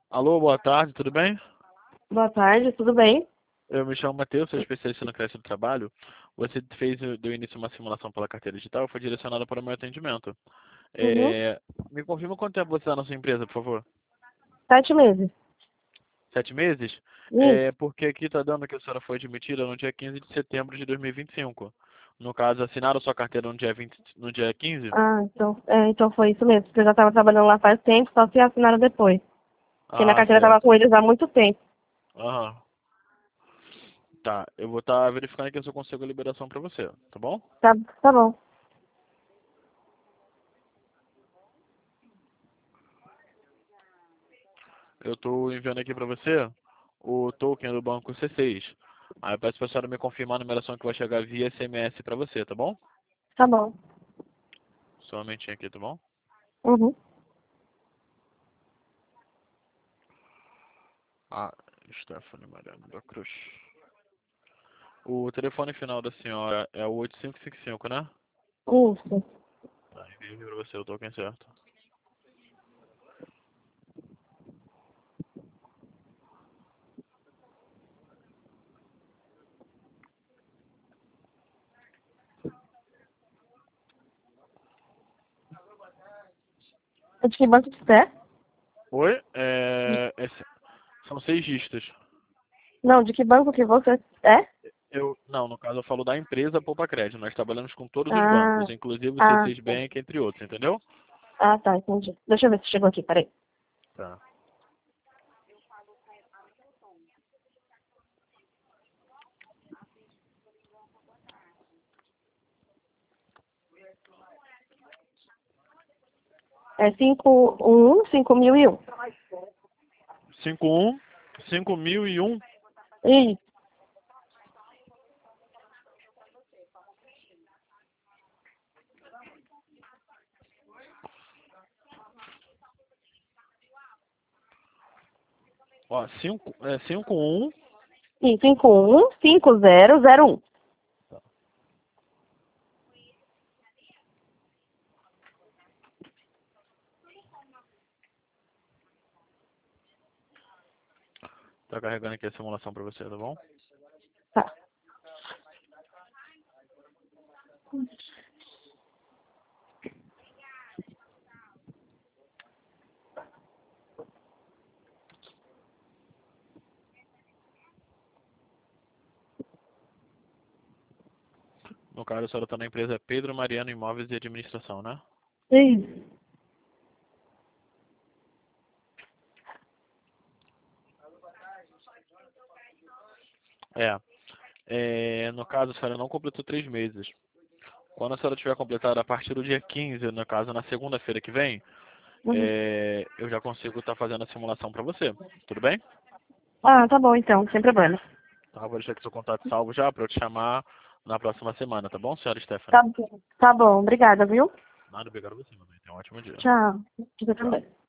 Alô, boa tarde, tudo bem? Boa tarde, tudo bem? Eu me chamo Matheus, sou especialista no crédito do trabalho. Você deu início a uma simulação pela carteira digital, foi direcionada para o meu atendimento. Uhum. Me confirma quanto tempo você está na sua empresa, por favor? 7 meses. 7 meses? Isso. Porque aqui está dando que a senhora foi admitida no dia 15 de setembro de 2025. No caso, assinaram sua carteira no dia 20, no dia 15? Ah, então foi isso mesmo, porque eu já estava trabalhando lá faz tempo, só se assinaram depois. Porque minha Ah, carteira estava certo. com eles há muito tempo. Aham. Tá, eu vou estar verificando aqui se eu consigo a liberação para você, tá bom? Tá bom. Eu estou enviando aqui para você o token do banco C6. Aí eu peço para a senhora me confirmar a numeração que vai chegar via SMS para você, tá bom? Tá bom. Só um momentinho aqui, tá bom? Uhum. Ah, Stephanie Mariano da Cruz. O telefone final da senhora é o 8555, né? Isso. Tá, envio para você o token certo. É de que banco que você é? Oi? São 6 dígitos. Não, de que banco que você é? Não, no caso eu falo da empresa Poupa Crédito. Nós trabalhamos com todos os Ah, bancos, inclusive o ah, C6 Bank, entre outros, entendeu? tá, entendi. Deixa eu ver se chegou aqui, peraí. Tá. É 5.001. 5001. Isso. Ó, 51. Sim, 515001. Tá carregando aqui a simulação pra você, tá bom? Tá. No caso, a senhora tá na empresa Pedro Mariano Imóveis e Administração, né? Isso. É. No caso, a senhora não completou 3 meses. Quando a senhora tiver completado a partir do dia 15, no caso, na segunda-feira que vem, Uhum. eu já consigo estar fazendo a simulação pra você. Tudo bem? Ah, tá bom então, sem problema. Tá, vou deixar aqui seu contato salvo já pra eu te chamar na próxima semana, tá bom, senhora Stephanie? Tá bom, obrigada, viu? Nada, obrigado a você, meu bem. Tenha um ótimo dia. Tchau. Você Tchau. também.